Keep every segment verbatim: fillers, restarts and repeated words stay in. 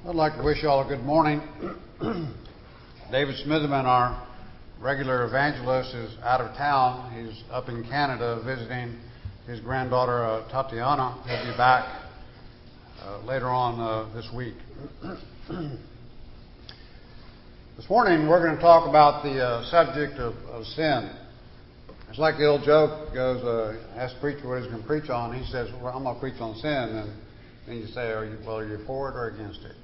I'd like to wish you all a good morning. David Smitherman, our regular evangelist, is out of town. He's up in Canada visiting his granddaughter uh, Tatiana. He'll be back uh, later on uh, this week. This morning we're going to talk about the uh, subject of, of sin. It's like the old joke goes, uh, ask the preacher what he's going to preach on. He says, well, I'm going to preach on sin. And then you say, are you, well, are you for it or against it?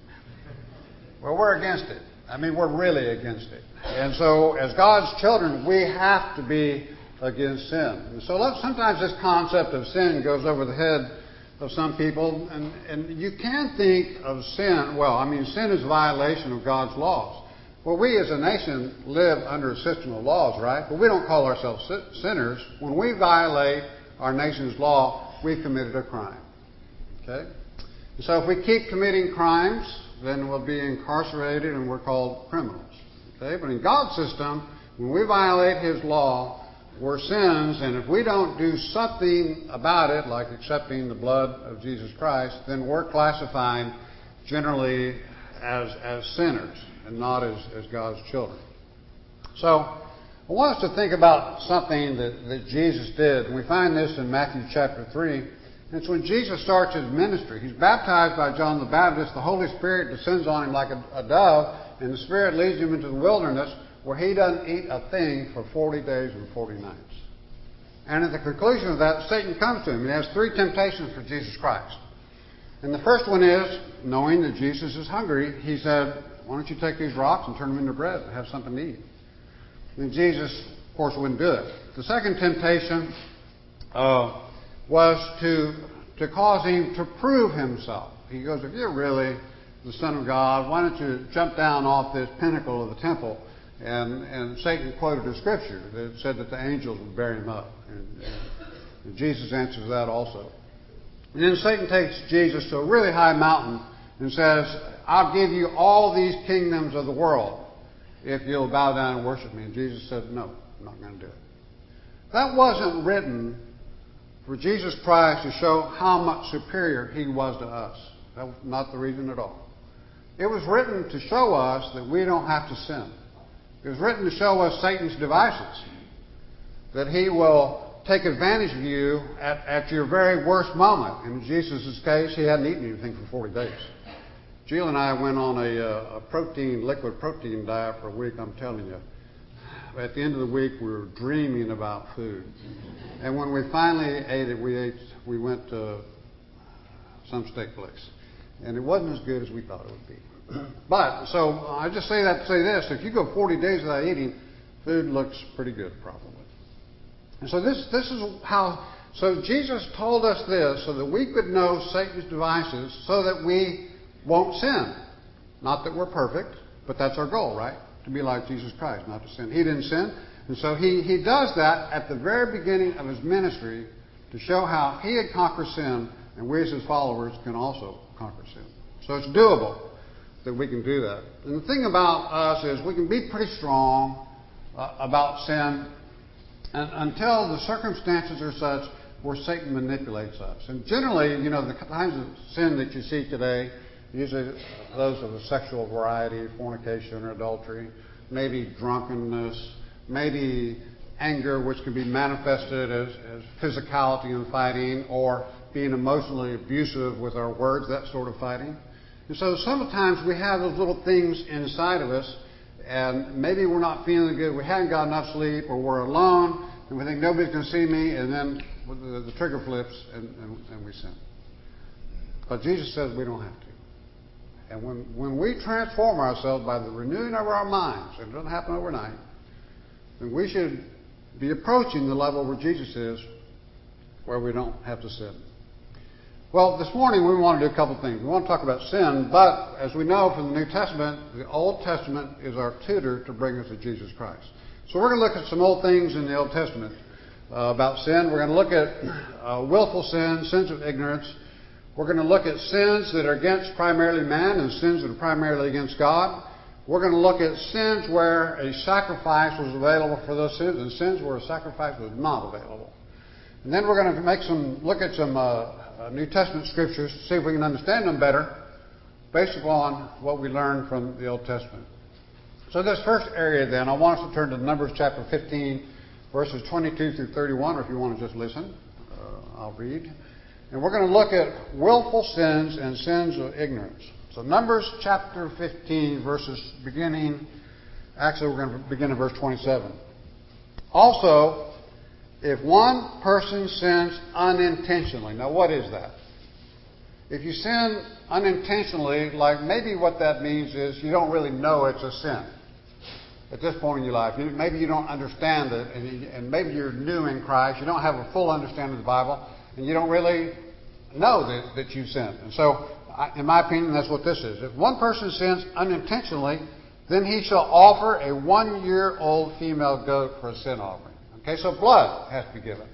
Well, we're against it. I mean, we're really against it. And so, as God's children, we have to be against sin. And so sometimes this concept of sin goes over the head of some people. And, and you can think of sin, well, I mean, sin is a violation of God's laws. Well, we as a nation live under a system of laws, right? But we don't call ourselves sinners. When we violate our nation's law, we've committed a crime. Okay? And so if we keep committing crimes, then we'll be incarcerated and we're called criminals. Okay? But in God's system, when we violate His law, we're sins, and if we don't do something about it, like accepting the blood of Jesus Christ, then we're classified generally as, as sinners and not as, as God's children. So, I want us to think about something that, that Jesus did. And we find this in Matthew chapter three. It's when Jesus starts His ministry. He's baptized by John the Baptist. The Holy Spirit descends on Him like a, a dove, and the Spirit leads Him into the wilderness where He doesn't eat a thing for forty days and forty nights. And at the conclusion of that, Satan comes to Him. He has three temptations for Jesus Christ. And the first one is, knowing that Jesus is hungry, He said, why don't you take these rocks and turn them into bread and have something to eat? And Jesus, of course, wouldn't do it. The second temptation uh, was to to cause Him to prove Himself. He goes, if you're really the Son of God, why don't you jump down off this pinnacle of the temple? And, and Satan quoted a scripture that said that the angels would bear Him up. And, and Jesus answers that also. And then Satan takes Jesus to a really high mountain and says, I'll give you all these kingdoms of the world if you'll bow down and worship me. And Jesus said, no, I'm not going to do it. That wasn't written for Jesus Christ to show how much superior He was to us. That was not the reason at all. It was written to show us that we don't have to sin. It was written to show us Satan's devices. That he will take advantage of you at, at your very worst moment. In Jesus' case, he hadn't eaten anything for forty days. Jill and I went on a, a protein, liquid protein diet for a week, I'm telling you. At the end of the week, we were dreaming about food. And when we finally ate it, we ate. We went to some steak place. And it wasn't as good as we thought it would be. But, so, I just say that to say this. If you go forty days without eating, food looks pretty good, probably. And so this, this is how... So Jesus told us this so that we could know Satan's devices so that we won't sin. Not that we're perfect, but that's our goal, right? To be like Jesus Christ, not to sin. He didn't sin. And so he, he does that at the very beginning of His ministry to show how He had conquered sin, and we as His followers can also conquer sin. So it's doable that we can do that. And the thing about us is we can be pretty strong uh, about sin and, until the circumstances are such where Satan manipulates us. And generally, you know, the kinds of sin that you see today, usually those of a sexual variety, fornication or adultery, maybe drunkenness, maybe anger, which can be manifested as, as physicality and fighting, or being emotionally abusive with our words, that sort of fighting. And so sometimes we have those little things inside of us, and maybe we're not feeling good, we haven't got enough sleep, or we're alone, and we think nobody's going to see me, and then the, the trigger flips, and, and, and we sin. But Jesus says we don't have to. And when, when we transform ourselves by the renewing of our minds, and it doesn't happen overnight, then we should be approaching the level where Jesus is, where we don't have to sin. Well, this morning we want to do a couple things. We want to talk about sin, but as we know from the New Testament, the Old Testament is our tutor to bring us to Jesus Christ. So we're going to look at some old things in the Old Testament uh, about sin. We're going to look at uh, willful sin, sins of ignorance. We're going to look at sins that are against primarily man and sins that are primarily against God. We're going to look at sins where a sacrifice was available for those sins and sins where a sacrifice was not available. And then we're going to make some look at some uh, uh, New Testament scriptures to see if we can understand them better. based upon what we learned from the Old Testament. So this first area then, I want us to turn to Numbers chapter fifteen, verses twenty-two through thirty-one, or if you want to just listen, uh, I'll read. And we're going to look at willful sins and sins of ignorance. So Numbers chapter fifteen, verses beginning, actually we're going to begin in verse twenty-seven. Also, if one person sins unintentionally. Now what is that? If you sin unintentionally, like maybe what that means is you don't really know it's a sin at this point in your life. Maybe you don't understand it, and, you, and maybe you're new in Christ. You don't have a full understanding of the Bible, and you don't really know that, that you've sinned. And so, in my opinion, that's what this is. If one person sins unintentionally, then he shall offer a one-year-old female goat for a sin offering. Okay, so blood has to be given.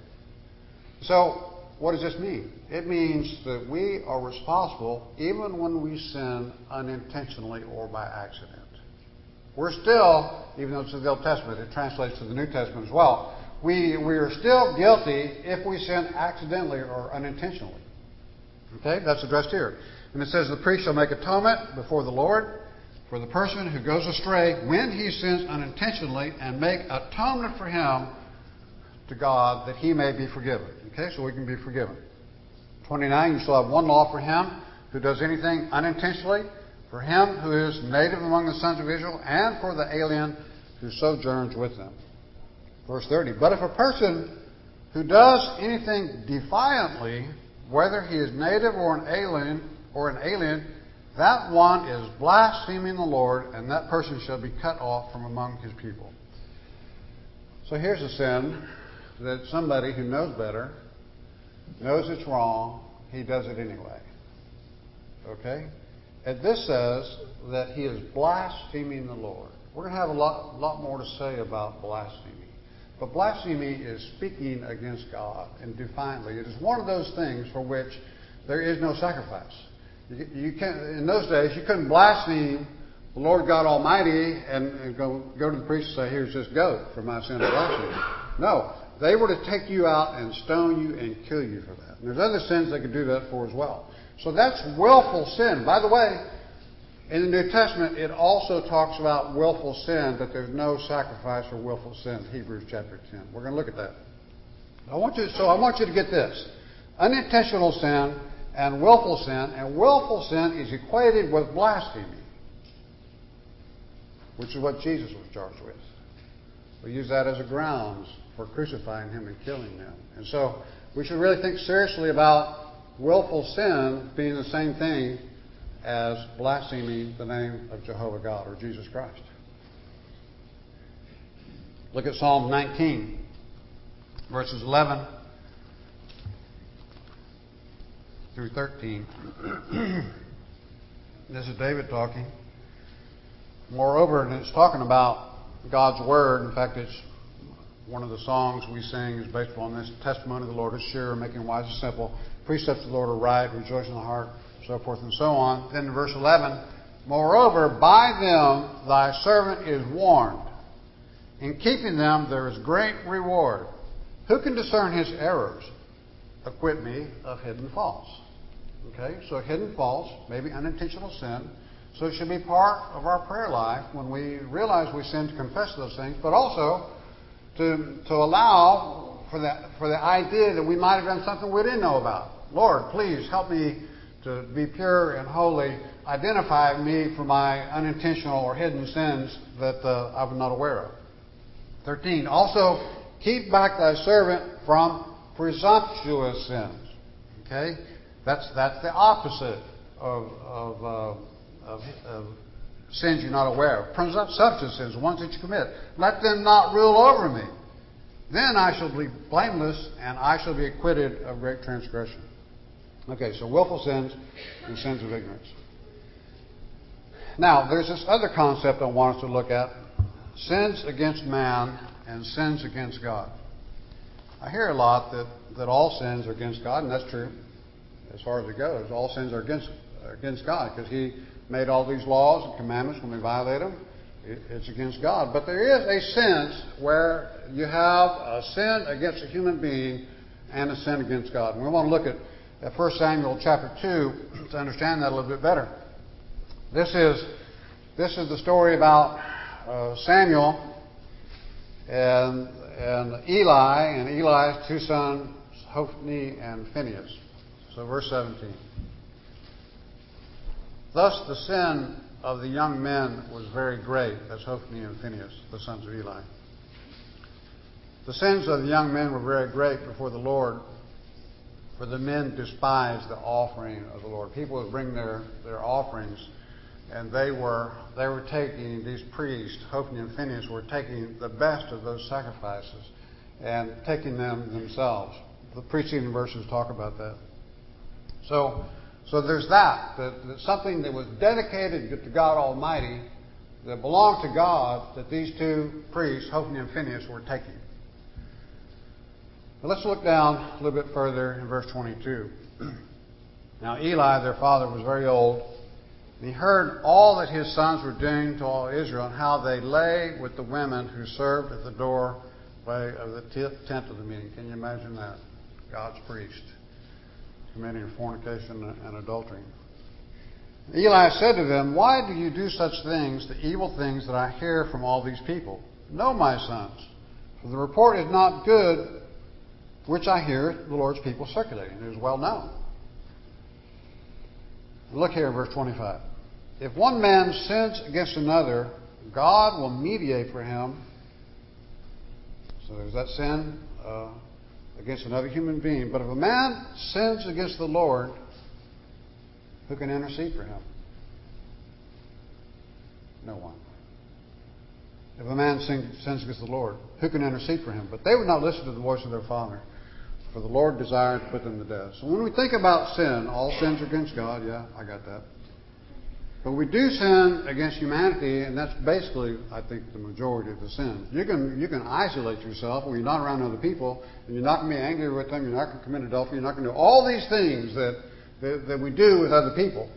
So, what does this mean? It means that we are responsible even when we sin unintentionally or by accident. We're still, even though it's in the Old Testament, it translates to the New Testament as well, we, we are still guilty if we sin accidentally or unintentionally. Okay, that's addressed here. And it says, the priest shall make atonement before the Lord for the person who goes astray when he sins unintentionally, and make atonement for him to God that he may be forgiven. Okay, so we can be forgiven. twenty-nine, you shall have one law for him who does anything unintentionally, for him who is native among the sons of Israel, and for the alien who sojourns with them. Verse thirty, but if a person who does anything defiantly, whether he is native or an alien, or an alien, that one is blaspheming the Lord, and that person shall be cut off from among his people. So here's a sin that somebody who knows better, knows it's wrong, he does it anyway. Okay? And this says that he is blaspheming the Lord. We're going to have a lot, lot more to say about blasphemy. But blasphemy is speaking against God and defiantly. It is one of those things for which there is no sacrifice. You, you can't, in those days, you couldn't blaspheme the Lord God Almighty and, and go, go to the priest and say, here's this goat for my sin of blasphemy. No. They were to take you out and stone you and kill you for that. And there's other sins they could do that for as well. So that's willful sin. By the way, in the New Testament, it also talks about willful sin, that there's no sacrifice for willful sin. Hebrews chapter ten. We're going to look at that. I want you, so I want you to get this. Unintentional sin and willful sin. And willful sin is equated with blasphemy, which is what Jesus was charged with. We use that as a grounds for crucifying him and killing him. And so we should really think seriously about willful sin being the same thing as blaspheming the name of Jehovah God or Jesus Christ. Look at Psalm nineteen, verses eleven through thirteen. This is David talking. Moreover, and it's talking about God's Word. In fact, it's one of the songs we sing is based upon this. Testimony of the Lord is sure, making wise and simple. Precepts of the Lord are right, rejoice in the heart, so forth and so on. Then in verse eleven, moreover, by them thy servant is warned. In keeping them there is great reward. Who can discern his errors? Acquit me of hidden faults. Okay, so hidden faults, maybe unintentional sin. So it should be part of our prayer life when we realize we sin to confess those things, but also to, to allow for the, for the idea that we might have done something we didn't know about. Lord, please help me to be pure and holy. Identify me for my unintentional or hidden sins that uh, I was not aware of. thirteen. Also, keep back thy servant from presumptuous sins. Okay? That's, that's the opposite of, of, uh, of, of sins you're not aware of. Presumptuous sins, the ones that you commit. Let them not rule over me. Then I shall be blameless, and I shall be acquitted of great transgression. Okay, so willful sins and sins of ignorance. Now, there's this other concept I want us to look at. Sins against man and sins against God. I hear a lot that, that all sins are against God, and that's true as far as it goes. All sins are against, against God because He made all these laws and commandments. When we violate them, it, it's against God. But there is a sense where you have a sin against a human being and a sin against God. And we want to look at, at First Samuel chapter two to understand that a little bit better. This is this is the story about uh, Samuel and and Eli and Eli's two sons, Hophni and Phinehas. So verse seventeen. Thus the sin of the young men was very great. That's Hophni and Phinehas, the sons of Eli. The sins of the young men were very great before the Lord, for the men despised the offering of the Lord. People would bring their, their offerings, and they were they were taking, these priests, Hophni and Phinehas, were taking the best of those sacrifices and taking them themselves. The preceding verses talk about that. So, so there's that, that, that something that was dedicated to God Almighty, that belonged to God, that these two priests, Hophni and Phinehas, were taking. But let's look down a little bit further in verse twenty-two. Now Eli, their father, was very old, and he heard all that his sons were doing to all Israel, and how they lay with the women who served at the doorway of the tent of the meeting. Can you imagine that? God's priest committing fornication and adultery. Eli said to them, "Why do you do such things, the evil things that I hear from all these people? No, my sons, for the report is not good which I hear the Lord's people circulating." It is well known. Look here in verse twenty-five. If one man sins against another, God will mediate for him. So there's that sin uh, against another human being. But if a man sins against the Lord, who can intercede for him? No one. If a man sins against the Lord, who can intercede for him? But they would not listen to the voice of their father, for the Lord desired to put them to death. So when we think about sin, all sins are against God. Yeah, I got that. But we do sin against humanity, and that's basically, I think, the majority of the sins. You can you can isolate yourself when you're not around other people, and you're not going to be angry with them. You're not going to commit adultery. You're not going to do all these things that that, that we do with other people.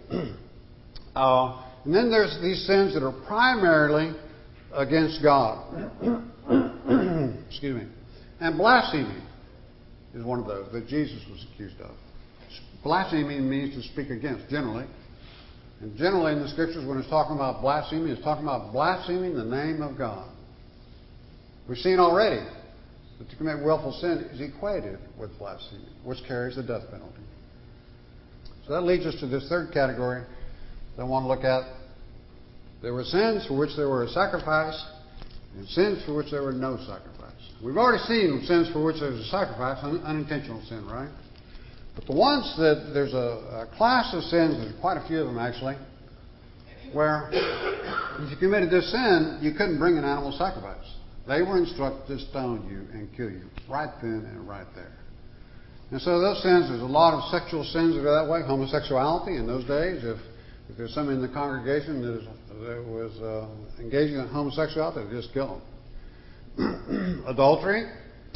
uh, and then there's these sins that are primarily against God. Excuse me. And blasphemy is one of those that Jesus was accused of. Blasphemy means to speak against, generally. And generally in the Scriptures, when it's talking about blasphemy, it's talking about blaspheming the name of God. We've seen already that to commit willful sin is equated with blasphemy, which carries the death penalty. So that leads us to this third category that I want to look at. There were sins for which there were a sacrifice, and sins for which there were no sacrifice. We've already seen sins for which there's a sacrifice, un- unintentional sin, right? But the ones that there's a, a class of sins, there's quite a few of them actually, where if you committed this sin, you couldn't bring an animal sacrifice. They were instructed to stone you and kill you right then and right there. And so those sins, there's a lot of sexual sins that are that way. Homosexuality in those days, if, if there's somebody in the congregation that, is, that was uh, engaging in homosexuality, they'd just kill them. Adultery,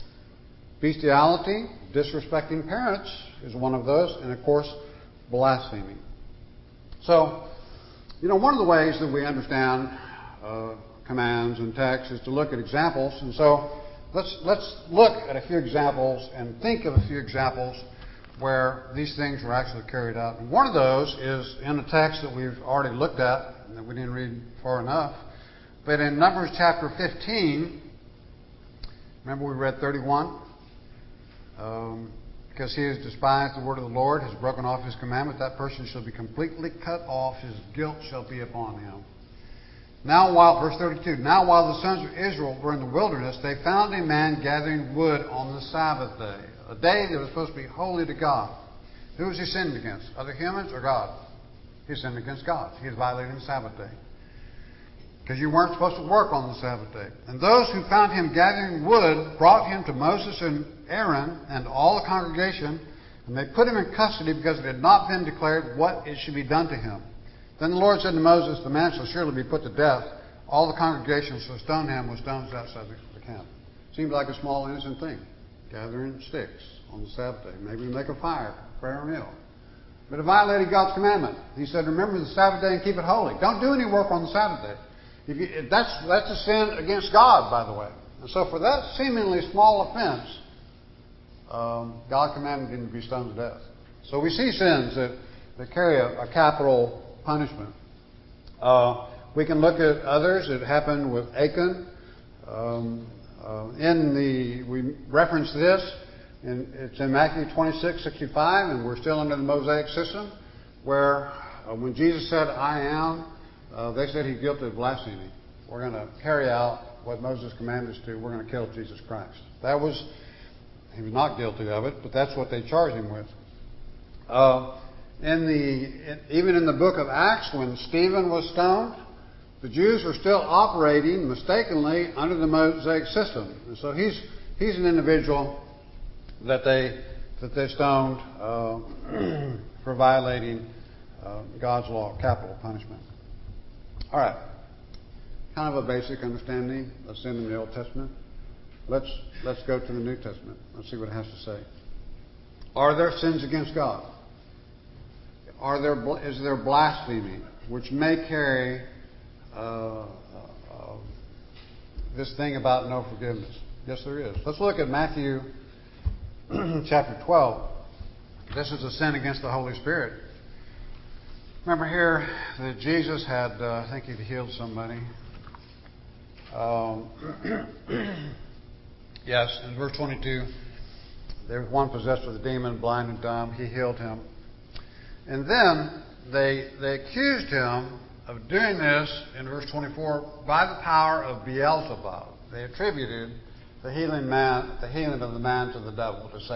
bestiality, disrespecting parents is one of those, and of course, blasphemy. So, you know, one of the ways that we understand uh, commands and texts is to look at examples, and so let's let's look at a few examples and think of a few examples where these things were actually carried out. And one of those is in a text that we've already looked at, and that we didn't read far enough, but in Numbers chapter fifteen, remember we read thirty-one? Um, because he has despised the word of the Lord, has broken off his commandment, that person shall be completely cut off, his guilt shall be upon him. Now while, verse thirty-two, now while the sons of Israel were in the wilderness, they found a man gathering wood on the Sabbath day, a day that was supposed to be holy to God. Who was he sinning against? Other humans or God? He sinned against God. He was violating the Sabbath day. Because you weren't supposed to work on the Sabbath day. And those who found him gathering wood brought him to Moses and Aaron and all the congregation, and they put him in custody because it had not been declared what it should be done to him. Then the Lord said to Moses, the man shall surely be put to death. All the congregation shall stone him with stones outside the camp. Seems like a small innocent thing. Gathering sticks on the Sabbath day. Maybe make a fire, prayer or meal. But it violated God's commandment. He said, remember the Sabbath day and keep it holy. Don't do any work on the Sabbath day. If you, if that's, that's a sin against God, by the way. And so for that seemingly small offense, um, God commanded him to be stoned to death. So we see sins that, that carry a, a capital punishment. Uh, we can look at others. It happened with Achan. Um, uh, in the we reference this, and it's in Matthew twenty-six sixty-five, and we're still under the Mosaic system, where uh, when Jesus said, "I am," uh, they said he's guilty of blasphemy. We're going to carry out what Moses commanded us to. We're going to kill Jesus Christ. That was, he was not guilty of it, but that's what they charged him with. Uh, in the in, even in the book of Acts, when Stephen was stoned, the Jews were still operating mistakenly under the Mosaic system. And so he's he's an individual that they that they stoned uh, for violating uh, God's law, capital punishment. All right. Kind of a basic understanding of sin in the Old Testament. Let's let's go to the New Testament. Let's see what it has to say. Are there sins against God? Are there is there blasphemy which may carry uh, uh, this thing about no forgiveness? Yes, there is. Let's look at Matthew chapter twelve. This is a sin against the Holy Spirit. Remember here that Jesus had, uh, I think he'd healed somebody. Um, yes, in verse twenty-two, there was one possessed with a demon, blind and dumb. He healed him. And then they they accused him of doing this in verse twenty-four by the power of Beelzebub. They attributed the healing man, the healing of the man to the devil, to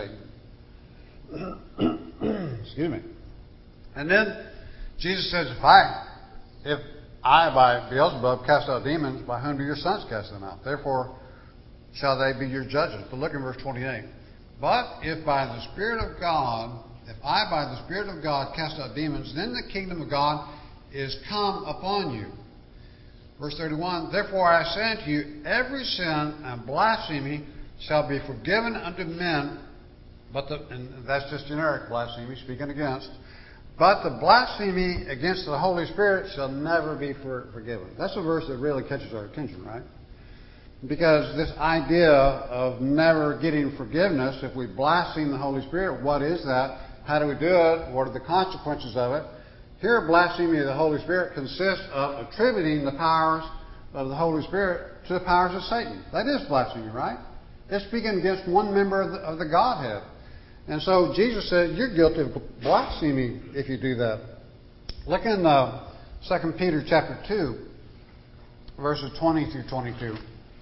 Satan. Excuse me. And then Jesus says, if I, if I by Beelzebub cast out demons, by whom do your sons cast them out? Therefore shall they be your judges. But look in verse twenty-eight. But if by the Spirit of God, if I by the Spirit of God cast out demons, then the kingdom of God is come upon you. Verse thirty-one, therefore I say unto you, every sin and blasphemy shall be forgiven unto men, but the, and that's just generic blasphemy, speaking against, but the blasphemy against the Holy Spirit shall never be for, forgiven. That's a verse that really catches our attention, right? Because this idea of never getting forgiveness, if we blaspheme the Holy Spirit, what is that? How do we do it? What are the consequences of it? Here, blasphemy of the Holy Spirit consists of attributing the powers of the Holy Spirit to the powers of Satan. That is blasphemy, right? It's speaking against one member of the, of the Godhead. And so Jesus said, you're guilty of blasphemy if you do that. Look in uh, Second Peter chapter two, verses twenty through twenty-two.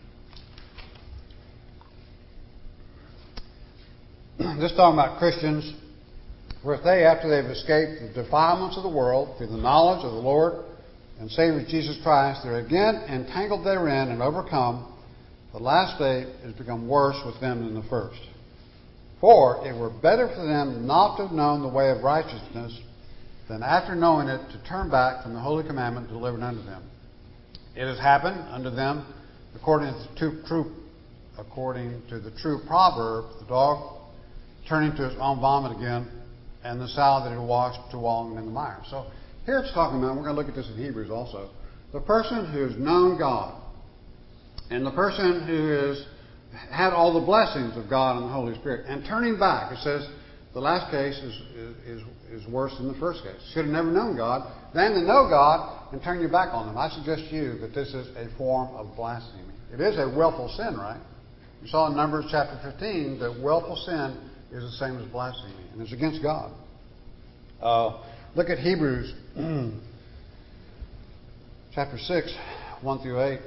This is talking about Christians. For if they, after they've escaped the defilements of the world through the knowledge of the Lord and Savior Jesus Christ, they're again entangled therein and overcome, the last day has become worse with them than the first. For it were better for them not to have known the way of righteousness than after knowing it to turn back from the holy commandment delivered unto them. It has happened unto them according to the true, according to the true proverb, the dog turning to his own vomit again, and the sow that he washed to wallow in the mire. So here it's talking about, we're going to look at this in Hebrews also, the person who has known God and the person who has had all the blessings of God and the Holy Spirit and turning back. It says the last case is, is, is worse than the first case. Should have never known God, then to know God and turn your back on Him. I suggest to you that this is a form of blasphemy. It is a willful sin, right? You saw in Numbers chapter fifteen that willful sin is the same as blasphemy, and it's against God. Uh, look at Hebrews chapter six, one through eight.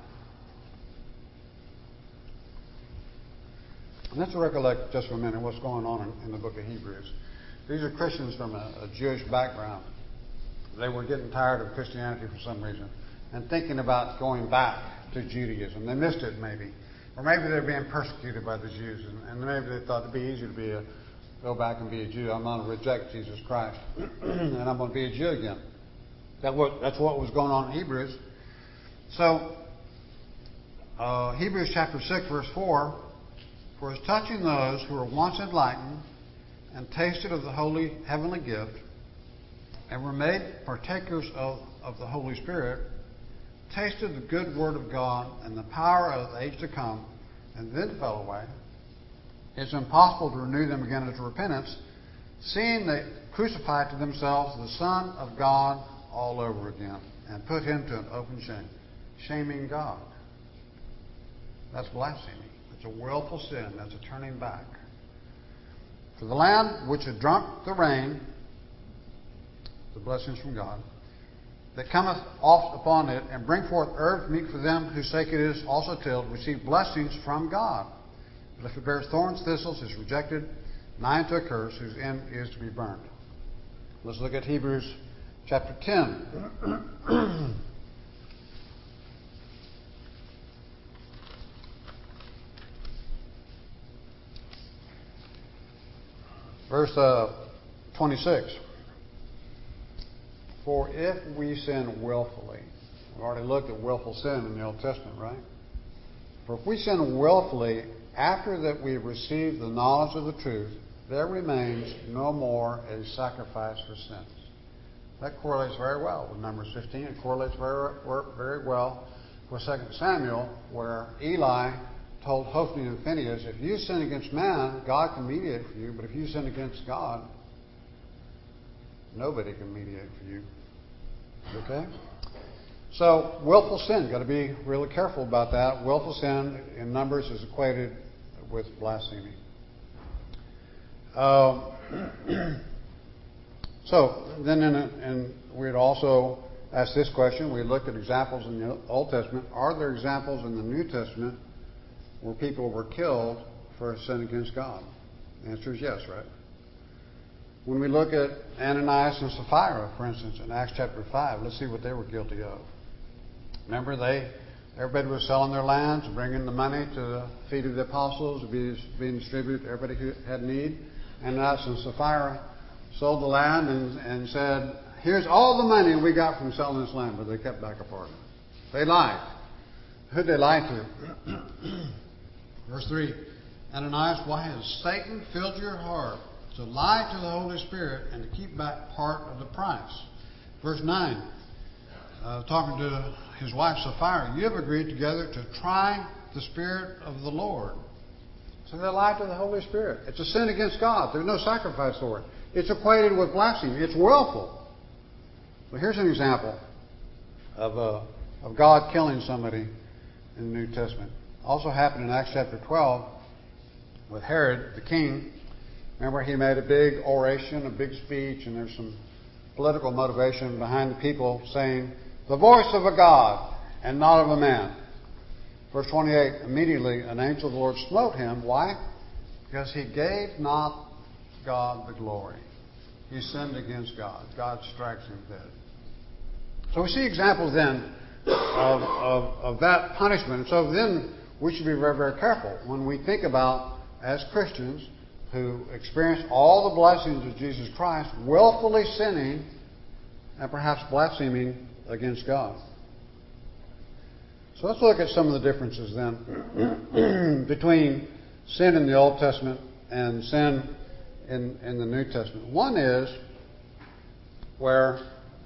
And let's recollect just for a minute what's going on in, in the book of Hebrews. These are Christians from a, a Jewish background. They were getting tired of Christianity for some reason and thinking about going back to Judaism. They missed it maybe. Or maybe they're being persecuted by the Jews, and, and maybe they thought it'd be easier to be a, go back and be a Jew. I'm going to reject Jesus Christ, and I'm going to be a Jew again. That what, that's what was going on in Hebrews. So, uh, Hebrews chapter six, verse four, for as touching those who were once enlightened and tasted of the holy heavenly gift, and were made partakers of, of the Holy Spirit, tasted the good word of God and the power of the age to come, and then fell away, it's impossible to renew them again unto repentance, seeing they crucified to themselves the Son of God all over again. and put him to an open shame. Shaming God. That's blasphemy. It's a willful sin. That's a turning back. For the land which had drunk the rain, the blessings from God, that cometh oft upon it, and bring forth herbs meet for them whose sake it is also tilled, receive blessings from God. But if it bears thorns, thistles, is rejected, nigh unto a curse, whose end is to be burned. Let's look at Hebrews chapter ten. Verse uh, twenty-six. For if we sin willfully, we've already looked at willful sin in the Old Testament, right? For if we sin willfully after that we have received the knowledge of the truth, there remains no more a sacrifice for sins. That correlates very well with Numbers fifteen. It correlates very, very well with Second Samuel, where Eli told Hophni and Phinehas, if you sin against man, God can mediate for you, but if you sin against God, nobody can mediate for you. Okay? So, willful sin, got to be really careful about that. Willful sin in Numbers is equated with blasphemy. Um, so, then in, a, in we'd also asked this question. We looked at examples in the Old Testament. Are there examples in the New Testament where people were killed for a sin against God? The answer is yes, right? When we look at Ananias and Sapphira, for instance, in Acts chapter five, let's see what they were guilty of. Remember, they everybody was selling their lands, bringing the money to the feet of the apostles, to be being distributed to everybody who had need. Ananias and Sapphira sold the land and, and said, here's all the money we got from selling this land, but they kept back a part of it. They lied. Who'd they lie to? Verse three, Ananias, why has Satan filled your heart to lie to the Holy Spirit and to keep back part of the price? Verse nine, uh, talking to his wife Sapphira, you have agreed together to try the Spirit of the Lord. So they lied to the Holy Spirit. It's a sin against God. There's no sacrifice for it. It's equated with blasphemy. It's willful. Well, here's an example of, uh, of God killing somebody in the New Testament. Also happened in Acts chapter twelve with Herod the king. Remember, he made a big oration, a big speech, and there's some political motivation behind the people saying, the voice of a God and not of a man. Verse twenty-eight, immediately an angel of the Lord smote him. Why? Because he gave not God the glory. He sinned against God. God strikes him dead. So we see examples then of, of, of that punishment. And so then we should be very, very careful when we think about, as Christians who experience all the blessings of Jesus Christ, willfully sinning and perhaps blaspheming against God. So let's look at some of the differences then between sin in the Old Testament and sin in, in the New Testament. One is where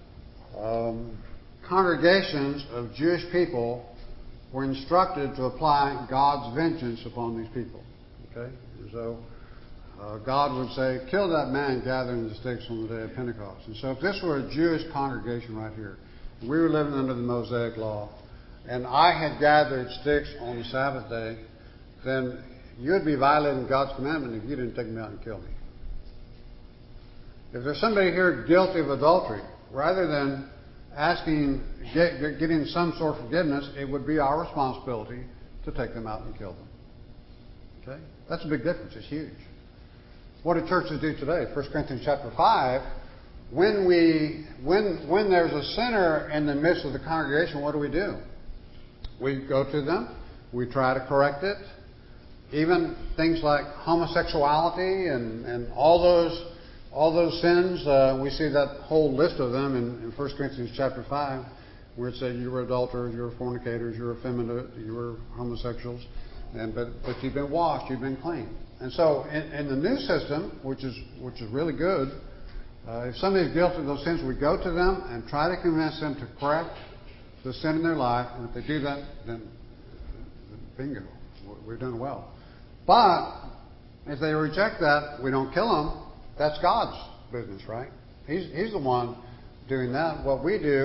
um, congregations of Jewish people were instructed to apply God's vengeance upon these people. Okay? And so uh, God would say, kill that man gathering the sticks on the day of Pentecost. And so if this were a Jewish congregation right here, we were living under the Mosaic law, and I had gathered sticks on the Sabbath day, then you would be violating God's commandment if you didn't take me out and kill me. If there's somebody here guilty of adultery, rather than asking, get, getting some sort of forgiveness, it would be our responsibility to take them out and kill them. Okay? That's a big difference. It's huge. What do churches do today? First Corinthians chapter five, when we when when there's a sinner in the midst of the congregation, what do we do? We go to them. We try to correct it. Even things like homosexuality and, and all those all those sins, uh, we see that whole list of them in, in First Corinthians chapter five, where it says you were adulterers, you were fornicators, you were effeminate, you were homosexuals, and but but you've been washed, you've been clean. And so in, in the new system, which is which is really good, uh, if somebody's guilty of those sins, we go to them and try to convince them to correct the sin in their life, and if they do that, then bingo, we're doing well. But if they reject that, we don't kill them. That's God's business, right? He's He's the one doing that. What we do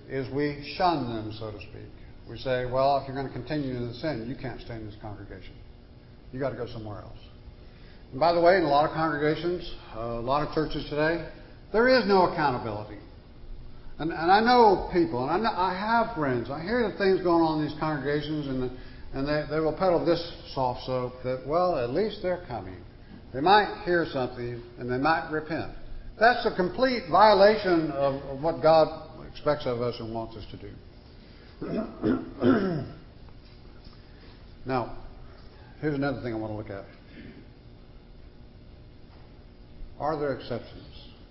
is we shun them, so to speak. We say, well, if you're going to continue in the sin, you can't stay in this congregation. You got to go somewhere else. And by the way, in a lot of congregations, uh, a lot of churches today, there is no accountability. And, and I know people, and I, know, I have friends. I hear the things going on in these congregations, and the, and they, they will peddle this soft soap that, well, at least they're coming. They might hear something, and they might repent. That's a complete violation of, of what God expects of us and wants us to do. Now, here's another thing I want to look at. Are there exceptions?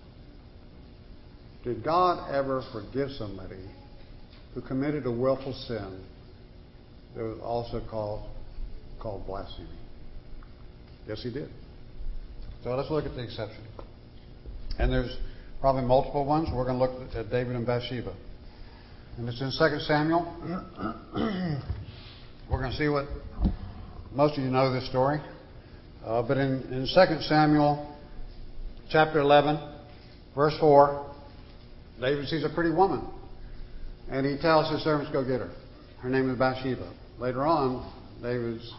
Did God ever forgive somebody who committed a willful sin that was also called, called blasphemy? Yes, He did. So let's look at the exception. And there's probably multiple ones. We're going to look at David and Bathsheba. And it's in Second Samuel. We're going to see what most of you know this story. Uh, but in, in Second Samuel chapter eleven, verse four, David sees a pretty woman. And he tells his servants, go get her. Her name is Bathsheba. Later on, David's,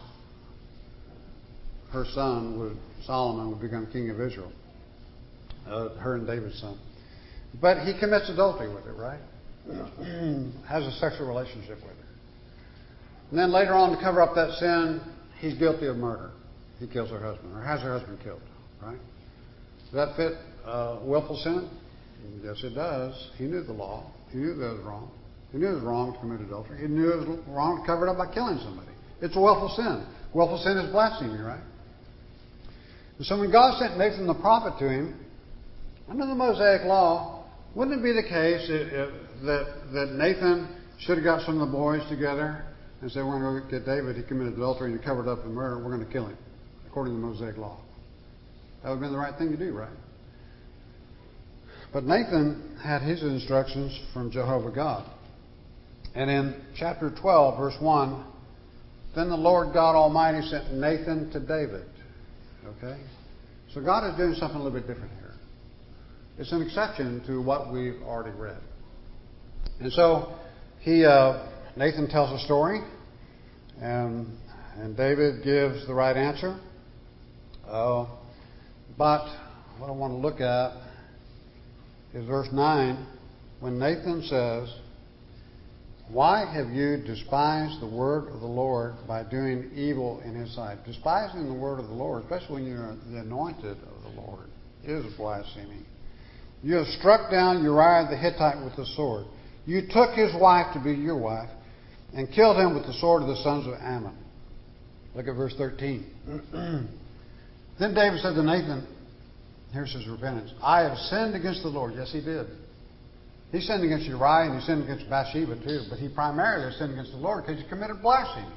her son, would, Solomon, would become king of Israel. Uh, her and David's son. But he commits adultery with her, right? Has a sexual relationship with her. And then later on, to cover up that sin, he's guilty of murder. He kills her husband, or has her husband killed, right? Does that fit uh, willful sin? Yes, it does. He knew the law. He knew that was wrong. He knew it was wrong to commit adultery. He knew it was wrong to cover it up by killing somebody. It's a willful sin. Willful sin is blasphemy, right? And so when God sent Nathan the prophet to him, under the Mosaic law, wouldn't it be the case if, if, that, that Nathan should have got some of the boys together and said, we're going to go get David, he committed adultery and he covered up in murder, we're going to kill him, according to the Mosaic law? That would have been the right thing to do, right? But Nathan had his instructions from Jehovah God. And in chapter twelve, verse one, then the Lord God Almighty sent Nathan to David. Okay? So God is doing something a little bit different here. It's an exception to what we've already read. And so he, uh, Nathan tells a story, and, and David gives the right answer. Uh, but what I want to look at is verse nine, when Nathan says, why have you despised the word of the Lord by doing evil in His sight? Despising the word of the Lord, especially when you're the anointed of the Lord, is blasphemy. You have struck down Uriah the Hittite with the sword. You took his wife to be your wife and killed him with the sword of the sons of Ammon. Look at verse thirteen. Then David said to Nathan, here's his repentance, I have sinned against the Lord. Yes, he did. He sinned against Uriah and he sinned against Bathsheba too, but he primarily sinned against the Lord because he committed blasphemy.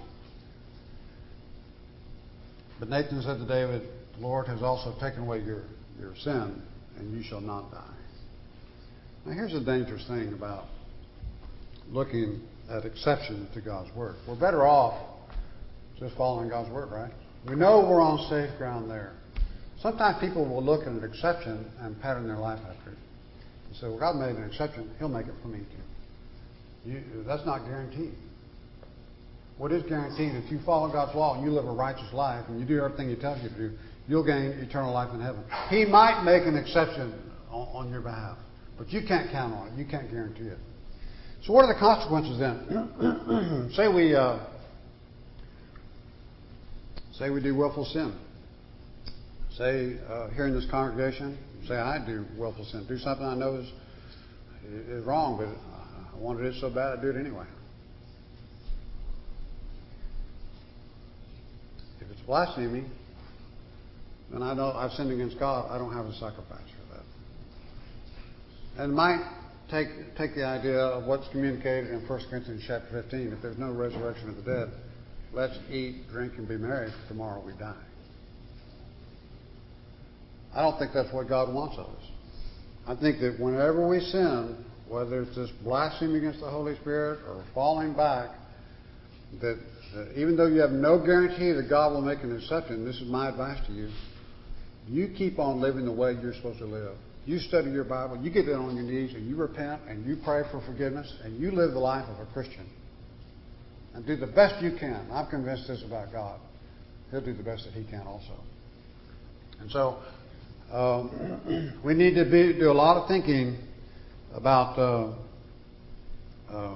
But Nathan said to David, the Lord has also taken away your, your sin, and you shall not die. Now here's a dangerous thing about looking at exceptions to God's Word. We're better off just following God's Word, right? We know we're on safe ground there. Sometimes people will look at an exception and pattern their life after it. And say, well, God made an exception, He'll make it for me too. You, that's not guaranteed. What is guaranteed, if you follow God's law and you live a righteous life and you do everything He tells you to do, you'll gain eternal life in heaven. He might make an exception on, on your behalf, but you can't count on it. You can't guarantee it. So what are the consequences then? say we uh, say we do willful sin. Say uh, here in this congregation, say I do willful sin. Do something I know is is wrong, but I wanted it so bad I do it anyway. If it's blasphemy, then I know I've sinned against God. I don't have a sacrifice for that. And it might take take the idea of what's communicated in First Corinthians chapter fifteen. If there's no resurrection of the dead, let's eat, drink, and be merry, for tomorrow we die. I don't think that's what God wants of us. I think that whenever we sin, whether it's this blasphemy against the Holy Spirit or falling back, that, that even though you have no guarantee that God will make an exception, this is my advice to you, you keep on living the way you're supposed to live. you study your Bible, you get down on your knees, and you repent, and you pray for forgiveness, and you live the life of a Christian, and do the best you can. I'm convinced this about God. He'll do the best that He can also. And so, um, we need to be, do a lot of thinking about uh, uh,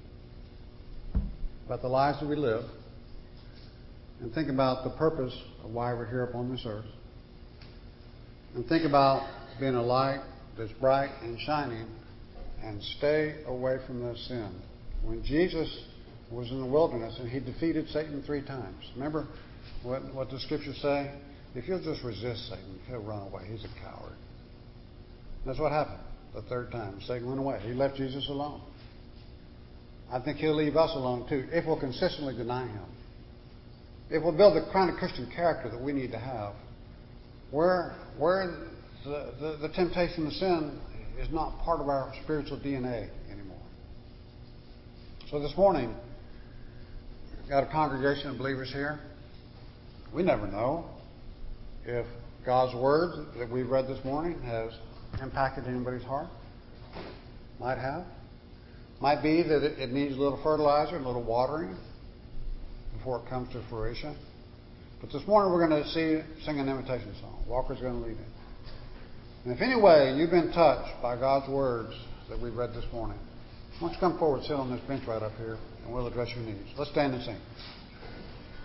about the lives that we live, and think about the purpose of why we're here upon this earth, and think about being a light that's bright and shining, and stay away from the sin. When Jesus was in the wilderness and He defeated Satan three times, remember what, what the scriptures say? If you'll just resist Satan, he'll run away. He's a coward. That's what happened the third time. Satan went away. He left Jesus alone. I think He'll leave us alone too, if we'll consistently deny Him. If we'll build the kind of Christian character that we need to have, where where the, the, the temptation to sin is not part of our spiritual D N A anymore. So this morning, we've got a congregation of believers here. We never know if God's Word that we've read this morning has impacted anybody's heart. Might have. Might be that it, it needs a little fertilizer, a little watering before it comes to fruition. But this morning we're going to see sing an invitation song. Walker's going to lead it. And if any way you've been touched by God's words that we've read this morning, why don't you come forward, sit on this bench right up here, and we'll address your needs. Let's stand and sing.